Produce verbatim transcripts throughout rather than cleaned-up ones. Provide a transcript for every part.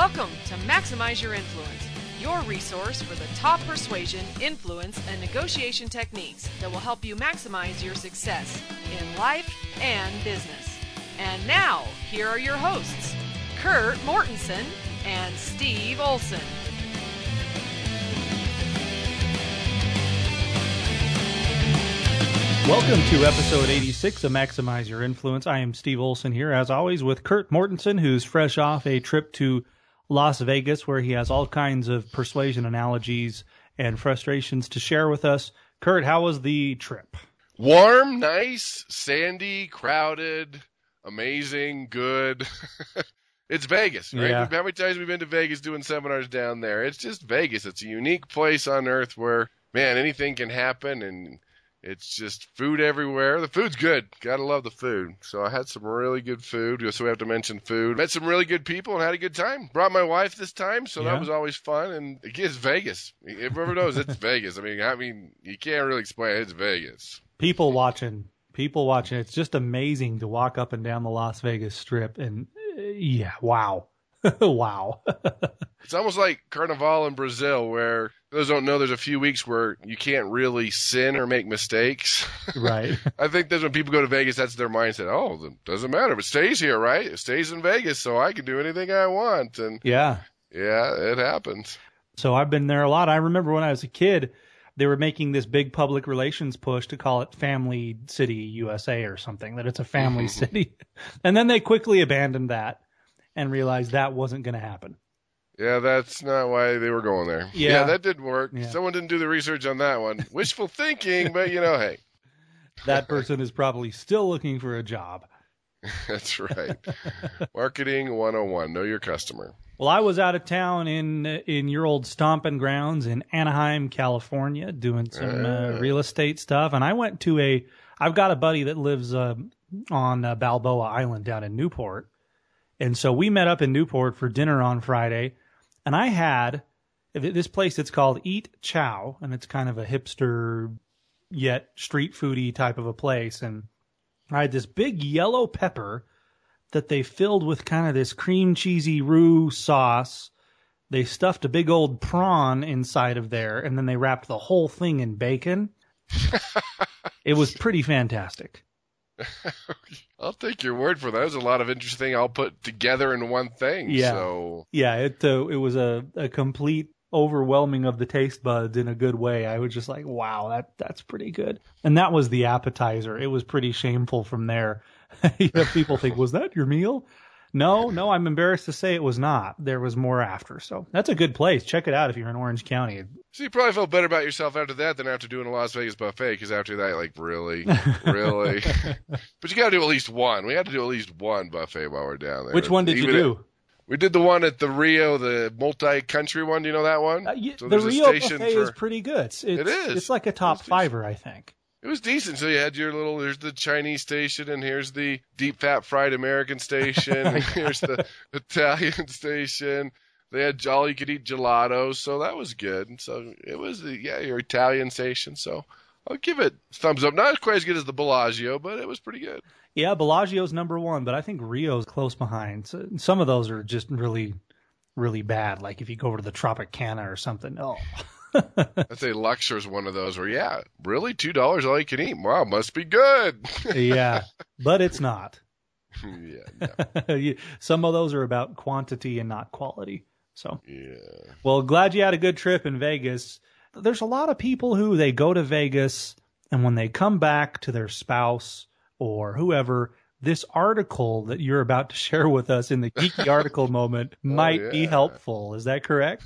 Welcome to Maximize Your Influence, your resource for the top persuasion, influence, and negotiation techniques that will help you maximize your success in life and business. And now, here are your hosts, Kurt Mortensen and Steve Olson. Welcome to episode eighty-six of Maximize Your Influence. I am Steve Olson here, as always, with Kurt Mortensen, who's fresh off a trip to Las Vegas, where he has all kinds of persuasion analogies and frustrations to share with us. Kurt, how was the trip? Warm, nice, sandy, crowded, amazing, good. It's Vegas, right? Yeah. How many times have we been to Vegas doing seminars down there? It's just Vegas. It's a unique place on earth where, man, anything can happen, and it's just food everywhere. The food's good. Gotta love the food. So I had some really good food. So we have to mention food. Met some really good people and had a good time. Brought my wife this time, so Yeah. that was always fun. And again, it's Vegas. Everyone knows it's Vegas. I mean, I mean, you can't really explain it. It's Vegas. People watching. People watching. It's just amazing to walk up and down the Las Vegas Strip. And uh, yeah, wow. Wow. It's almost like Carnival in Brazil, where those who don't know, there's a few weeks where you can't really sin or make mistakes. Right. I think that's when people go to Vegas, that's their mindset. Oh, it doesn't matter. It stays here, right? It stays in Vegas, so I can do anything I want. And Yeah. yeah, it happens. So I've been there a lot. I remember when I was a kid, they were making this big public relations push to call it Family City U S A or something, that it's a family city. And then they quickly abandoned that and realized that wasn't going to happen. Yeah, that's not why they were going there. Yeah. Yeah, that didn't work. Yeah. Someone didn't do the research on that one. Wishful thinking, but you know, hey, That person is probably still looking for a job. that's right. Marketing one oh one, know your customer. Well, I was out of town in in your old stomping grounds in Anaheim, California, doing some uh, Ah. real estate stuff. And I went to a, I've got a buddy that lives uh, on uh, Balboa Island down in Newport. And so we met up in Newport for dinner on Friday. And I had this place that's called Eat Chow. And it's kind of a hipster yet street foodie type of a place. And I had this big yellow pepper that they filled with kind of this cream cheesy roux sauce. They stuffed a big old prawn inside of there, and then they wrapped the whole thing in bacon. It was pretty fantastic. I'll take your word for that. There's a lot of interesting thing I'll put together in one thing. Yeah. So Yeah, it uh, it was a, a complete overwhelming of the taste buds in a good way. I was just like, wow, that that's pretty good. And that was the appetizer. It was pretty shameful from there. You know, people think, was that your meal? No, no, I'm embarrassed to say it was not. There was more after. So that's a good place. Check it out if you're in Orange County. So you probably felt better about yourself after that than after doing a Las Vegas buffet, because after that, like, really, really. But you got to do at least one. We had to do at least one buffet while we're down there. Which one did you Even do? At, we did the one at the Rio, the multi-country one. Do you know that one? Uh, yeah, So the there's a Rio station buffet for- is pretty good. It's, it's, It is. It's like a top It's decent. fiver, I think. It was decent. So you had your little, here's the Chinese station, and here's the deep fat fried American station, and here's the Italian station. They had all you could eat gelato, so that was good. And so it was, the, yeah, your Italian station. So I'll give it thumbs up. Not quite as good as the Bellagio, but it was pretty good. Yeah, Bellagio's number one, but I think Rio's close behind. So some of those are just really, really bad. Like if you go over to the Tropicana or something. Oh. I'd say Luxor's one of those where, yeah, really two dollars all you can eat. Wow, must be good. Yeah, but it's not. yeah, no, You- Some of those are about quantity and not quality. So, yeah. well, glad you had a good trip in Vegas. There's a lot of people who they go to Vegas, and when they come back to their spouse or whoever, this article that you're about to share with us in the geeky article moment might be yeah. helpful. Is that correct?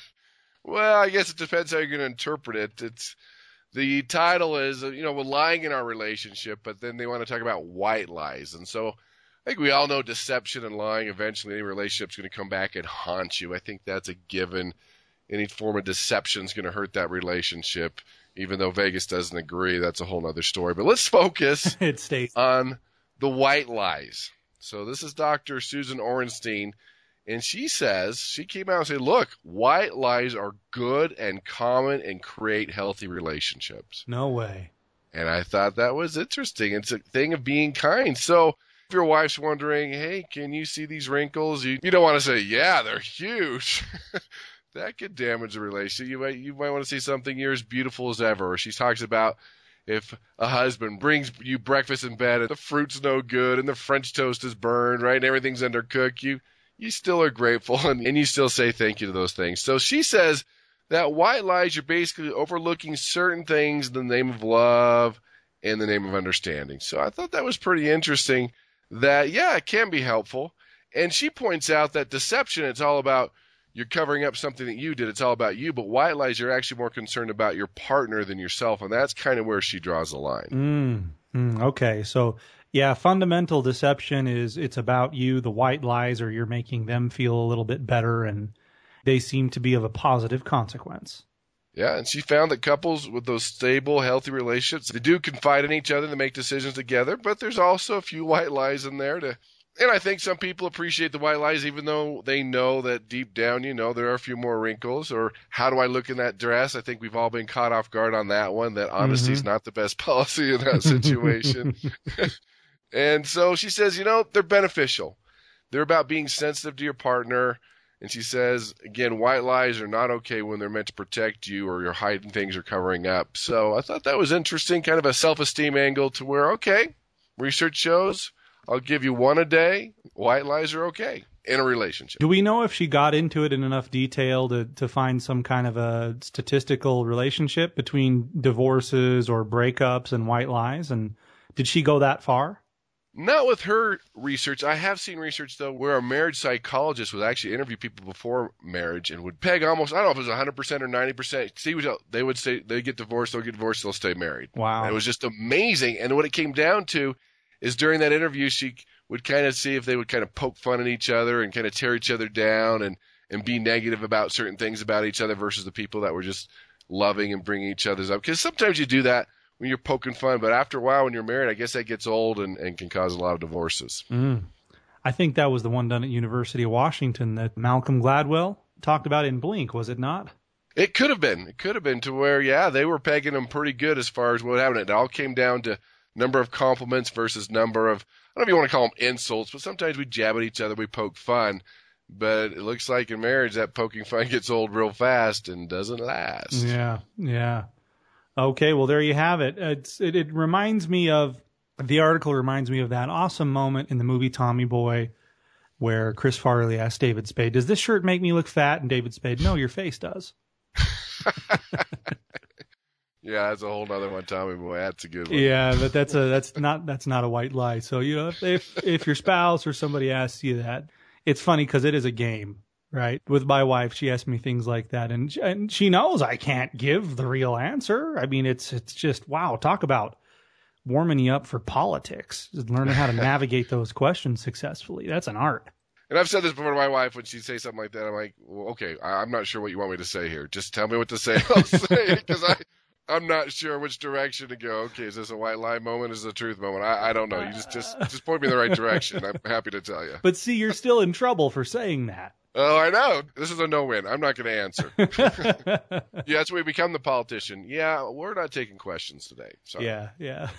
Well, I guess it depends how you're going to interpret it. It's the title is, you know, we're lying in our relationship, but then they want to talk about white lies. And so I think we all know deception and lying, eventually any relationship's going to come back and haunt you. I think that's a given. Any form of deception is going to hurt that relationship, even though Vegas doesn't agree. That's a whole other story. But let's focus It states. on the white lies. So this is Doctor Susan Orenstein. And she says, she came out and said, look, white lies are good and common and create healthy relationships. No way. And I thought that was interesting. It's a thing of being kind. So If your wife's wondering, hey, can you see these wrinkles? You, you don't want to say, yeah, they're huge. That could damage the relationship. You might, you might want to see something you're as beautiful as ever. Or she talks about if a husband brings you breakfast in bed and the fruit's no good and the French toast is burned, right, and everything's undercooked, you you still are grateful and, and you still say thank you to those things. So she says that white lies, you're basically overlooking certain things in the name of love and the name of understanding. So I thought that was pretty interesting that, yeah, it can be helpful. And she points out that deception, it's all about you're covering up something that you did. It's all about you. But white lies, you're actually more concerned about your partner than yourself. And that's kind of where she draws the line. Mm, mm, okay. So, yeah, fundamental deception is it's about you. The white lies are you're making them feel a little bit better, and they seem to be of a positive consequence. Yeah, and she found that couples with those stable, healthy relationships, they do confide in each other, they make decisions together, but there's also a few white lies in there to... And I think some people appreciate the white lies, even though they know that deep down, you know, there are a few more wrinkles. Or how do I look in that dress? I think we've all been caught off guard on that one, that honesty is mm-hmm. not the best policy in that situation. And so she says, you know, they're beneficial. They're about being sensitive to your partner. And she says, again, white lies are not okay when they're meant to protect you or you're hiding things or covering up. So I thought that was interesting, kind of a self-esteem angle to where, okay, research shows I'll give you one a day. White lies are okay in a relationship. Do we know if she got into it in enough detail to, to find some kind of a statistical relationship between divorces or breakups and white lies? And did she go that far? Not with her research. I have seen research, though, where a marriage psychologist would actually interview people before marriage and would peg almost, I don't know if it was one hundred percent or ninety percent. See, they would say they get divorced, they'll get divorced, they'll stay married. Wow. And it was just amazing. And what it came down to is during that interview, she would kind of see if they would kind of poke fun at each other and kind of tear each other down and, and be negative about certain things about each other versus the people that were just loving and bringing each other's up. Because sometimes you do that when you're poking fun, but after a while when you're married, I guess that gets old and, and can cause a lot of divorces. Mm. I think that was the one done at University of Washington that Malcolm Gladwell talked about in Blink, was it not? It could have been. It could have been to where, yeah, they were pegging them pretty good as far as what happened. It all came down to number of compliments versus number of, I don't know if you want to call them insults, but sometimes we jab at each other, we poke fun. But it looks like in marriage that poking fun gets old real fast and doesn't last. Yeah, yeah. Okay, well, there you have it. It's, it. It reminds me of, the article reminds me of that awesome moment in the movie Tommy Boy where Chris Farley asked David Spade, does this shirt make me look fat? And David Spade, no, your face does. Yeah, that's a whole nother one, Tommy Boy. That's a good one. Yeah, but that's a that's not that's not a white lie. So you know, if if, if your spouse or somebody asks you that, it's funny because it is a game, right? With my wife, she asks me things like that, and and she knows I can't give the real answer. I mean, it's it's just wow. Talk about warming you up for politics, just learning how to navigate those questions successfully. That's an art. And I've said this before to my wife when she'd say something like that. I'm like, well, okay, I, I'm not sure what you want me to say here. Just tell me what to say. I'll say it because I. I'm not sure which direction to go. Okay, is this a white lie moment? Is this a truth moment? I, I don't know. You just, just just point me in the right direction. I'm happy to tell you. But see, you're still in trouble for saying that. Oh, I know. This is a no-win. I'm not going to answer. Yeah, that's where we become the politician. Yeah, we're not taking questions today. Sorry. Yeah, yeah.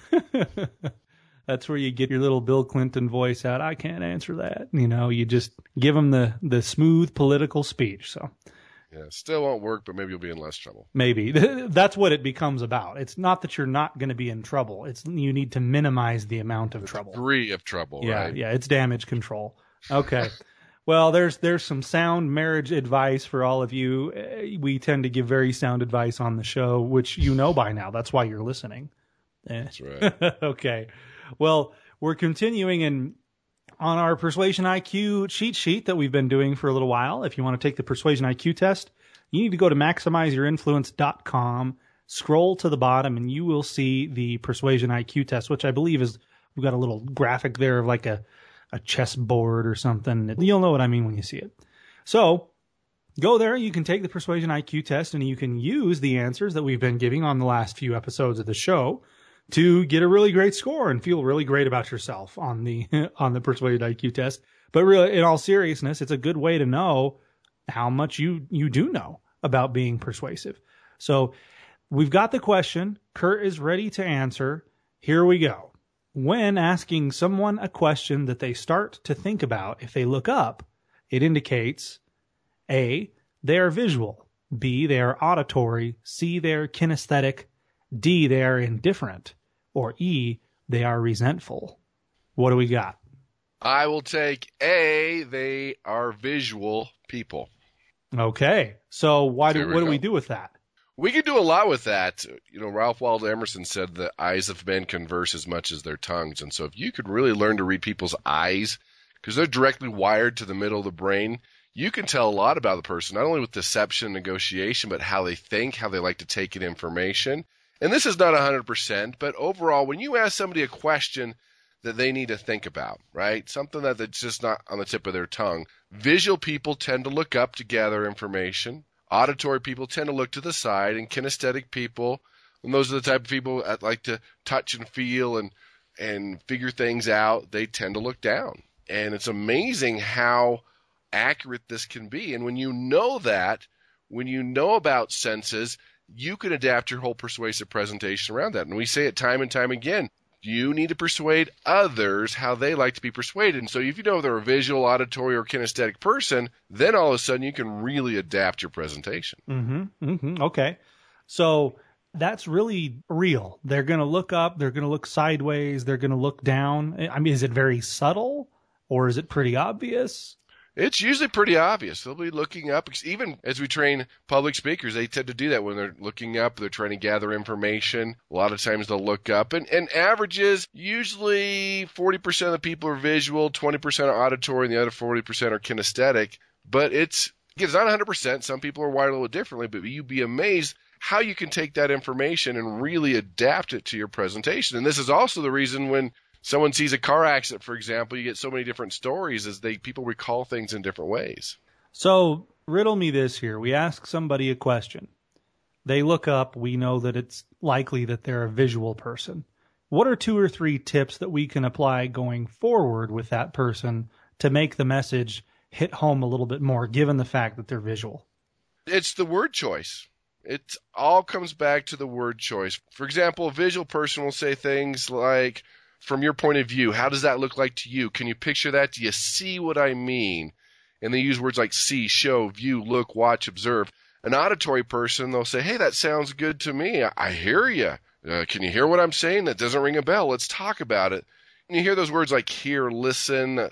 That's where you get your little Bill Clinton voice out. I can't answer that. You know, you just give them the, the smooth political speech. So. Yeah, still won't work, but maybe you'll be in less trouble. Maybe. That's what it becomes about. It's not that you're not going to be in trouble. It's you need to minimize the amount of the trouble. Degree of trouble, yeah, right? Yeah, it's damage control. Okay. Well, there's there's some sound marriage advice for all of you. We tend to give very sound advice on the show, which you know by now. That's why you're listening. That's right. Okay. Well, we're continuing in on our Persuasion I Q cheat sheet that we've been doing for a little while. If you want to take the Persuasion I Q test, you need to go to maximize your influence dot com, scroll to the bottom, and you will see the Persuasion I Q test, which I believe is, we've got a little graphic there of like a, a chessboard or something. You'll know what I mean when you see it. So go there. You can take the Persuasion I Q test, and you can use the answers that we've been giving on the last few episodes of the show to get a really great score and feel really great about yourself on the on the Persuasion I Q test. But really, in all seriousness, it's a good way to know how much you, you do know about being persuasive. So we've got the question. Kurt is ready to answer. Here we go. when asking someone a question that they start to think about, if they look up, it indicates A, they are visual, B, they are auditory, C, they are kinesthetic, D, they are indifferent, or E, they are resentful. What do we got? I will take A, they are visual people. Okay. So why do, There we what do go. we do with that? We can do a lot with that. You know, Ralph Waldo Emerson said the eyes of men converse as much as their tongues. And so if you could really learn to read people's eyes, because they're directly wired to the middle of the brain, you can tell a lot about the person, not only with deception and negotiation, but how they think, how they like to take in information. And this is not one hundred percent, but overall, when you ask somebody a question that they need to think about, right? Something that, that's just not on the tip of their tongue. Visual people tend to look up to gather information. Auditory people tend to look to the side, and kinesthetic people, and those are the type of people that like to touch and feel and and figure things out, they tend to look down. And it's amazing how accurate this can be. And when you know that, when you know about senses, you can adapt your whole persuasive presentation around that. And we say it time and time again. You need to persuade others how they like to be persuaded. And so if you know they're a visual, auditory, or kinesthetic person, then all of a sudden you can really adapt your presentation. Mm-hmm. Mm-hmm. Okay. So that's really real. They're going to look up. They're going to look sideways. They're going to look down. I mean, is it very subtle or is it pretty obvious? It's usually pretty obvious. They'll be looking up. Even as we train public speakers, they tend to do that when they're looking up. They're trying to gather information. A lot of times they'll look up. And, and averages, usually forty percent of the people are visual, twenty percent are auditory, and the other forty percent are kinesthetic. But it's, again, it's not one hundred percent. Some people are wired a little differently, but you'd be amazed how you can take that information and really adapt it to your presentation. And this is also the reason when someone sees a car accident, for example, you get so many different stories as they people recall things in different ways. So riddle me this here. We ask somebody a question. They look up. We know that it's likely that they're a visual person. What are two or three tips that we can apply going forward with that person to make the message hit home a little bit more, given the fact that they're visual? It's the word choice. It all comes back to the word choice. For example, a visual person will say things like, from your point of view, how does that look like to you? Can you picture that? Do you see what I mean? And they use words like see, show, view, look, watch, observe. An auditory person, they'll say, hey, that sounds good to me. I, I hear you. Uh, can you hear what I'm saying? That doesn't ring a bell. Let's talk about it. And you hear those words like hear, listen,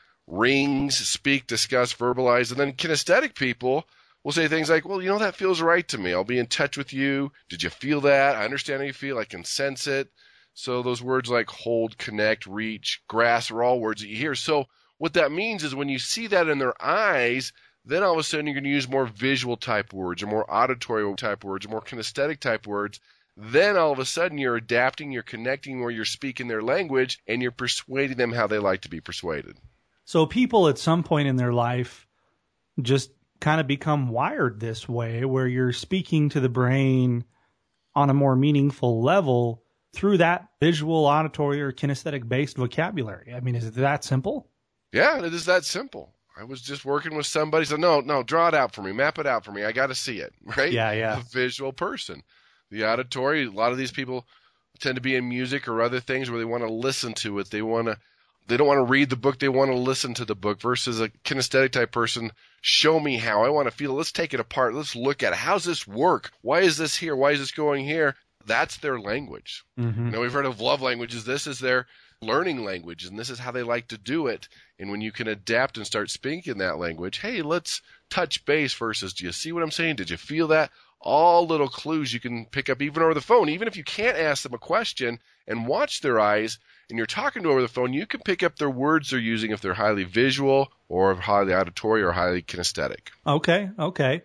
rings, speak, discuss, verbalize. And then kinesthetic people will say things like, well, you know, that feels right to me. I'll be in touch with you. Did you feel that? I understand how you feel. I can sense it. So those words like hold, connect, reach, grasp are all words that you hear. So what that means is when you see that in their eyes, then all of a sudden you're going to use more visual type words or more auditory type words or more kinesthetic type words. Then all of a sudden you're adapting, you're connecting where you're speaking their language, and you're persuading them how they like to be persuaded. So people at some point in their life just kind of become wired this way, where you're speaking to the brain on a more meaningful level through that visual, auditory, or kinesthetic-based vocabulary. I mean, is it that simple? Yeah, it is that simple. I was just working with somebody, so no, no, draw it out for me, map it out for me. I got to see it, right? Yeah, yeah. A visual person. The auditory, a lot of these people tend to be in music or other things where they want to listen to it. They want to, they don't want to read the book. They want to listen to the book. Versus a kinesthetic type person, show me how. I want to feel it. Let's take it apart. Let's look at it. How's this work? Why is this here? Why is this going here? That's their language. Mm-hmm. You know, we've heard of love languages. This is their learning language, and this is how they like to do it. And when you can adapt and start speaking that language, hey, let's touch base versus, do you see what I'm saying? Did you feel that? All little clues you can pick up even over the phone. Even if you can't ask them a question and watch their eyes and you're talking to them over the phone, you can pick up their words they're using if they're highly visual or highly auditory or highly kinesthetic. Okay, okay.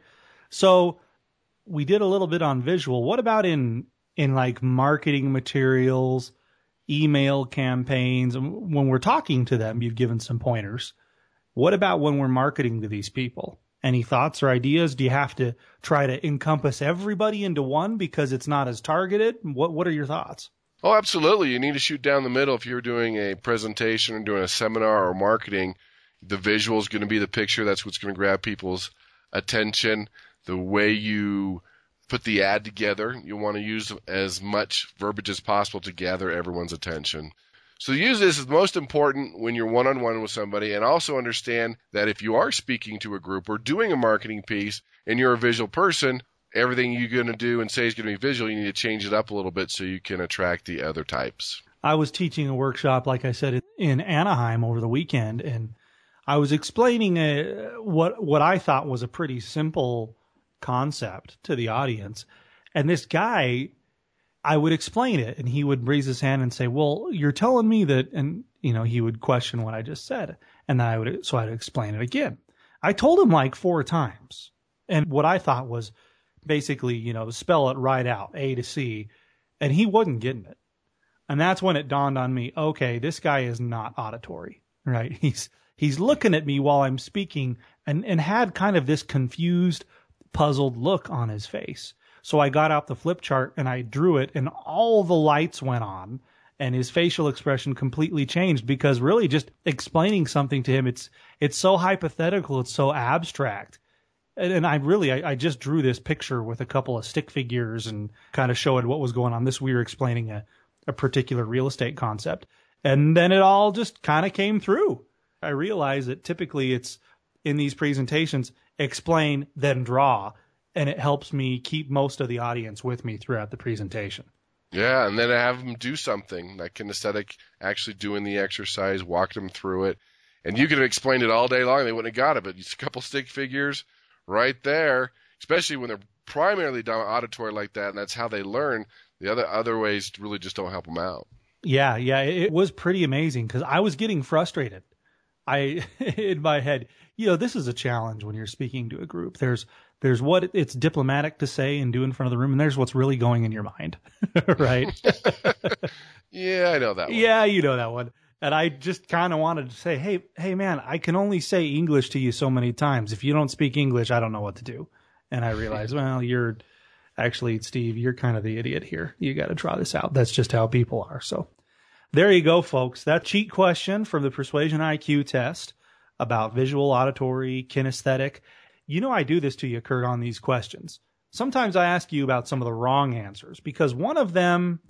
So we did a little bit on visual. What about in in like marketing materials, email campaigns? When we're talking to them, you've given some pointers. What about when we're marketing to these people? Any thoughts or ideas? Do you have to try to encompass everybody into one because it's not as targeted? What What are your thoughts? Oh, absolutely. You need to shoot down the middle. If you're doing a presentation or doing a seminar or marketing, the visual is going to be the picture. That's what's going to grab people's attention. The way you put the ad together, you want to use as much verbiage as possible to gather everyone's attention. So use this as most important when you're one-on-one with somebody, and also understand that if you are speaking to a group or doing a marketing piece and you're a visual person, everything you're going to do and say is going to be visual. You need to change it up a little bit so you can attract the other types. I was teaching a workshop, like I said, in Anaheim over the weekend, and I was explaining a, what what I thought was a pretty simple concept to the audience. And this guy, I would explain it, and he would raise his hand and say, well, you're telling me that, and, you know, he would question what I just said. And then I would, so I'd explain it again. I told him like four times. And what I thought was basically, you know, spell it right out, A to C. And he wasn't getting it. And that's when it dawned on me, okay, this guy is not auditory, right? He's, he's looking at me while I'm speaking and, and had kind of this confused, puzzled look on his face. So I got out the flip chart and I drew it, and all the lights went on and his facial expression completely changed, because really just explaining something to him, it's, it's so hypothetical. It's so abstract. And, and I really, I, I just drew this picture with a couple of stick figures and kind of showed what was going on. This, we were explaining a, a particular real estate concept. And then it all just kind of came through. I realized that typically it's in these presentations, explain, then draw. And it helps me keep most of the audience with me throughout the presentation. Yeah, and then have them do something, like kinesthetic, actually doing the exercise, walk them through it. And you could have explained it all day long, they wouldn't have got it, but it's a couple stick figures right there, especially when they're primarily down auditory like that, and that's how they learn. The other other ways really just don't help them out. Yeah, yeah, it was pretty amazing, because I was getting frustrated. I, in my head, you know, this is a challenge when you're speaking to a group. There's There's what it's diplomatic to say and do in front of the room, and there's what's really going in your mind, right? Yeah, I know that one. Yeah, you know that one. And I just kind of wanted to say, hey, hey, man, I can only say English to you so many times. If you don't speak English, I don't know what to do. And I realized, well, you're actually, Steve, you're kind of the idiot here. You got to try this out. That's just how people are. So there you go, folks. That cheat question from the Persuasion I Q test about visual, auditory, kinesthetic. You know I do this to you, Kurt, on these questions. Sometimes I ask you about some of the wrong answers, because one of them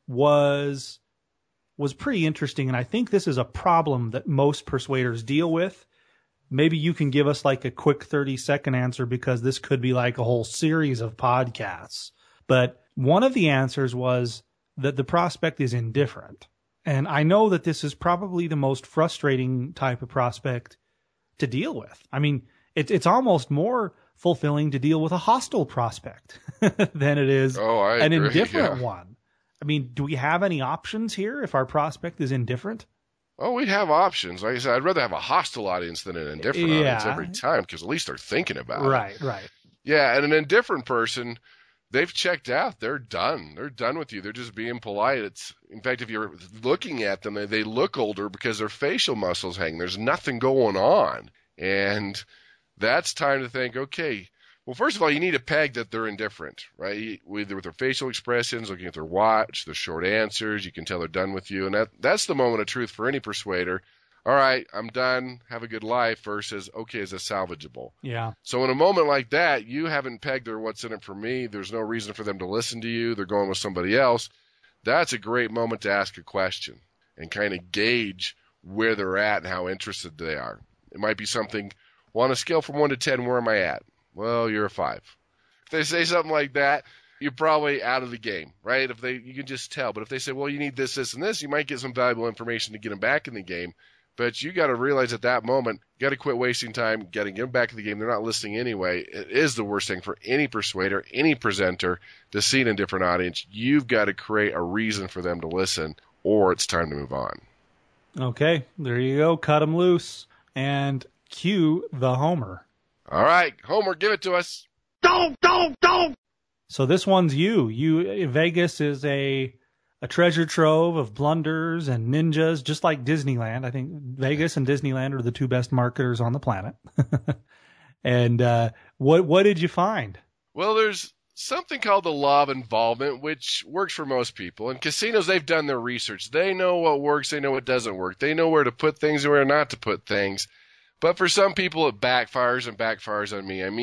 was was pretty interesting, and I think this is a problem that most persuaders deal with. Maybe you can give us like a quick thirty-second answer, because this could be like a whole series of podcasts. But one of the answers was that the prospect is indifferent. And I know that this is probably the most frustrating type of prospect to deal with. I mean, It's it's almost more fulfilling to deal with a hostile prospect than it is oh, I an agree, indifferent yeah. one. I mean, do we have any options here if our prospect is indifferent? Oh, we have options. Like I said, I'd rather have a hostile audience than an indifferent Yeah. audience every time, because at least they're thinking about it. Right, right. Yeah, and an indifferent person, they've checked out. They're done. They're done with you. They're just being polite. It's in fact, if you're looking at them, they, they look older because their facial muscles hang. There's nothing going on. And that's time to think, okay, well, first of all, you need a peg that they're indifferent, right? Either with their facial expressions, looking at their watch, their short answers, you can tell they're done with you. And that that's the moment of truth for any persuader. All right, I'm done. Have a good life versus, okay, is this salvageable? Yeah. So in a moment like that, you haven't pegged their what's in it for me. There's no reason for them to listen to you. They're going with somebody else. That's a great moment to ask a question and kind of gauge where they're at and how interested they are. It might be something, well, on a scale from one to ten, where am I at? Well, you're a five. If they say something like that, you're probably out of the game, right? If they, you can just tell. But if they say, well, you need this, this, and this, you might get some valuable information to get them back in the game. But you got to realize at that moment, you got to quit wasting time, got to get them back in the game. They're not listening anyway. It is the worst thing for any persuader, any presenter to see an indifferent audience. You've got to create a reason for them to listen, or it's time to move on. Okay, there you go. Cut them loose and cue the Homer. All right, Homer, give it to us. Don't, don't, don't. So this one's you. You Vegas is a a treasure trove of blunders and ninjas, just like Disneyland. I think Vegas and Disneyland are the two best marketers on the planet. And uh, what what did you find? Well, there's something called the law of involvement, which works for most people. In casinos, they've done their research. They know what works. They know what doesn't work. They know where to put things and where not to put things. But for some people, it backfires and backfires on me. I mean,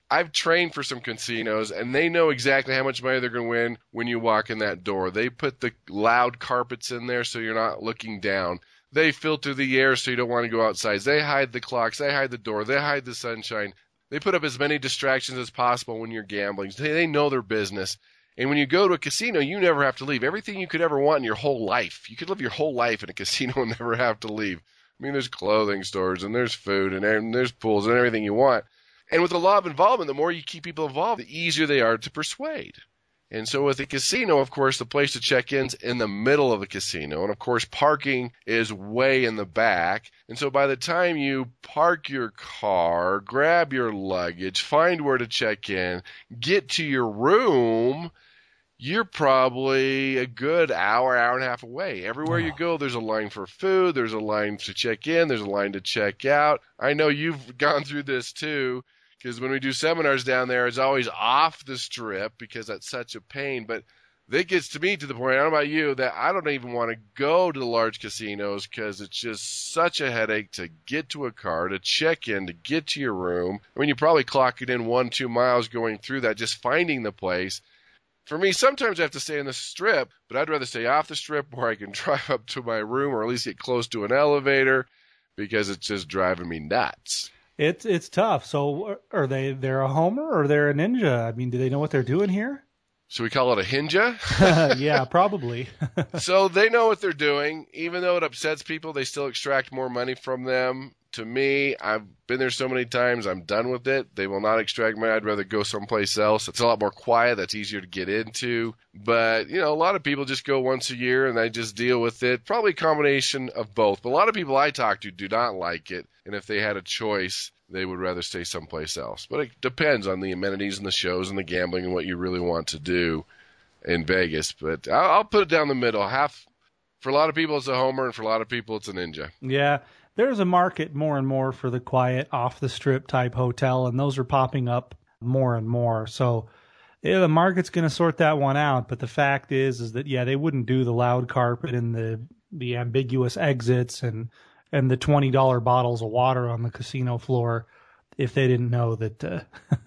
I've trained for some casinos, and they know exactly how much money they're going to win when you walk in that door. They put the loud carpets in there so you're not looking down. They filter the air so you don't want to go outside. They hide the clocks. They hide the door. They hide the sunshine. They put up as many distractions as possible when you're gambling. They, they know their business. And when you go to a casino, you never have to leave. Everything you could ever want in your whole life. You could live your whole life in a casino and never have to leave. I mean, there's clothing stores, and there's food, and, and there's pools, and everything you want. And with the law of involvement, the more you keep people involved, the easier they are to persuade. And so with the casino, of course, the place to check in's in the middle of the casino. And, of course, parking is way in the back. And so by the time you park your car, grab your luggage, find where to check in, get to your room, you're probably a good hour, hour and a half away. Everywhere you go, there's a line for food, there's a line to check in, there's a line to check out. I know you've gone through this too, because when we do seminars down there, it's always off the strip because that's such a pain. But that gets to me to the point, I don't know about you, that I don't even want to go to the large casinos because it's just such a headache to get to a car, to check in, to get to your room. I mean, you probably clock it in one, two miles going through that, just finding the place. For me, sometimes I have to stay in the strip, but I'd rather stay off the strip where I can drive up to my room or at least get close to an elevator because it's just driving me nuts. It's it's tough. So are they they're a homer or they're a ninja? I mean, do they know what they're doing here? Should we call it a hinja? Yeah, probably. So they know what they're doing. Even though it upsets people, they still extract more money from them. To me, I've been there so many times, I'm done with it. They will not extract money. I'd rather go someplace else. It's a lot more quiet. That's easier to get into. But, you know, a lot of people just go once a year and they just deal with it. Probably a combination of both. But a lot of people I talk to do not like it. And if they had a choice, they would rather stay someplace else. But it depends on the amenities and the shows and the gambling and what you really want to do in Vegas. But I'll, I'll put it down the middle. Half, for a lot of people, it's a homer, and for a lot of people, it's a ninja. Yeah. There's a market more and more for the quiet, off-the-strip type hotel, and those are popping up more and more. So yeah, the market's going to sort that one out. But the fact is, is that, yeah, they wouldn't do the loud carpet and the the ambiguous exits and, and the twenty dollar bottles of water on the casino floor if they didn't know that uh,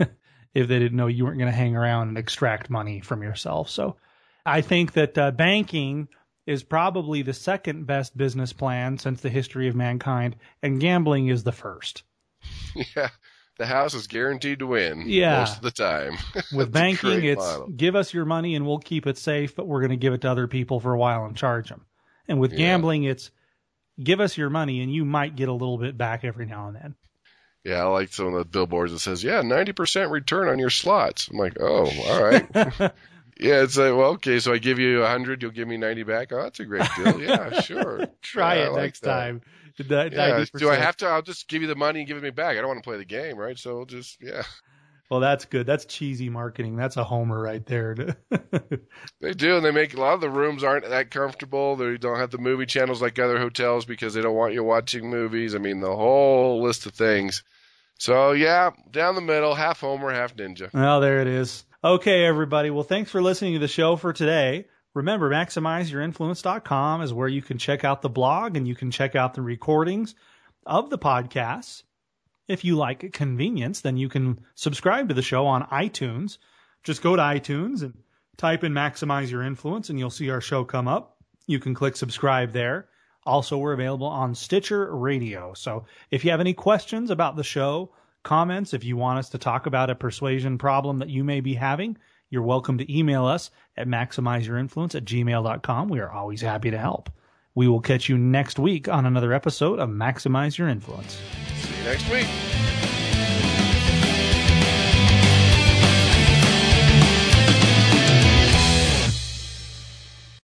if they didn't know you weren't going to hang around and extract money from yourself. So I think that uh, banking is probably the second best business plan since the history of mankind, and gambling is the first. Yeah, the house is guaranteed to win yeah. most of the time. With banking, it's model. Give us your money and we'll keep it safe, but we're going to give it to other people for a while and charge them. And with yeah. gambling, it's give us your money and you might get a little bit back every now and then. Yeah, I like some of the billboards that says, yeah, ninety percent return on your slots. I'm like, oh, all right. Yeah, it's like, well, okay, so I give you a hundred, you'll give me ninety back. Oh, that's a great deal. Yeah, sure. Try yeah, it like next that. time. Yeah, do I have to? I'll just give you the money and give it me back. I don't want to play the game, right? So just, yeah. Well, that's good. That's cheesy marketing. That's a homer right there. They do, and they make a lot of the rooms aren't that comfortable. They don't have the movie channels like other hotels because they don't want you watching movies. I mean, the whole list of things. So, yeah, down the middle, half homer, half ninja. Well, there it is. Okay, everybody. Well, thanks for listening to the show for today. Remember, maximize your influence dot com is where you can check out the blog and you can check out the recordings of the podcasts. If you like convenience, then you can subscribe to the show on iTunes. Just go to iTunes and type in Maximize Your Influence and you'll see our show come up. You can click subscribe there. Also, we're available on Stitcher Radio. So if you have any questions about the show, comments, if you want us to talk about a persuasion problem that you may be having, you're welcome to email us at maximize your influence at gmail dot com. We are always happy to help. We will catch you next week on another episode of Maximize Your Influence. See you next week.